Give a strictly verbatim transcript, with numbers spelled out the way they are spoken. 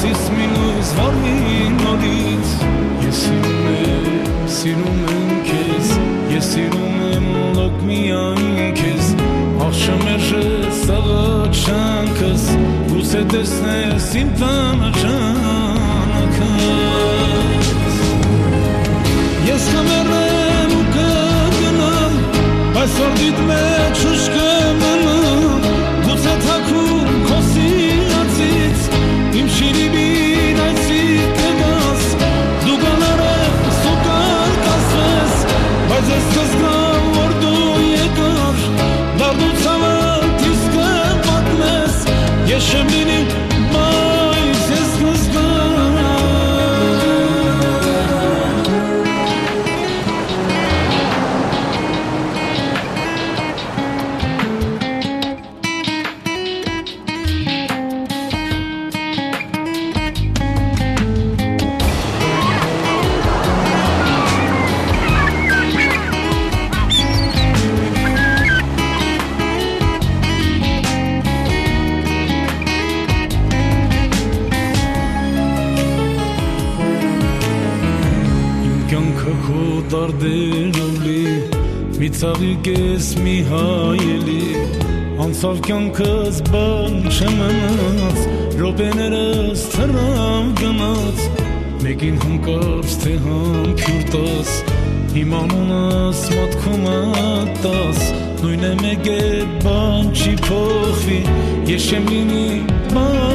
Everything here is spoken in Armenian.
Ուսիս մինուս վարվին նորից Ես սիրում եմ, սիրում եմ քեզ Ես սիրում եմ լոկ միայն քեզ Աղշամերժես աղաչանքս Գուցե տեսնես իմ տանը ճանաքս Ես կմեռեմ ու կգնամ Բայց որդիդ մեջ ուշ կմնամ Գուցե թաքում քո սիրածից Իմ շիրիմին այցի կգաս Դու գաներես ու կարկասվես Բայց ես կզգամ որ դու եկար Դարդուցավդ իս կպատմես Ես շեմ լինի բայց ես կզգամ Դարդերով լի մի ծաղիկ ես մի հայելի անցավ կյանքս բան չմնաց րոպեներս թռավ գնաց մեկին հանկարծ թե համբյուր տաս իմ անունս մատքում ատաս նույն է մեկ է բան չի փոխվի ես չեմ լինի բան